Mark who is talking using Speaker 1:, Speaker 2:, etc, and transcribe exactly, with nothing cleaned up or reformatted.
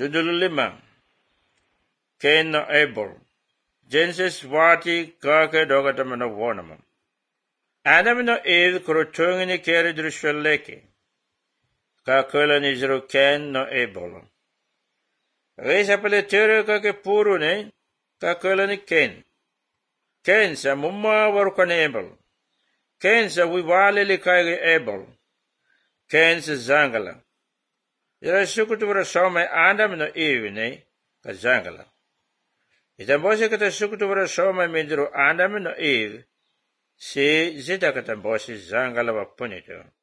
Speaker 1: Dudul lima. Cain no Abel. Genesis forty kake dogata mana wonama. Adam no Eve krotungi ni kere drushweleke. Kakula ni zero Cain no Abel. Reisa pale tere kake puru ne kakula ni Cain. Cain sa mumma warukane Abel. Cain sa wiwale li kage Abel. Cain sa zangala. Ira sukutu wara some Adam no Eve ne ka zangala. Itambose kata sukutu wara some mindro Adam no Eve. Si zita kata bosi zangala wa punito.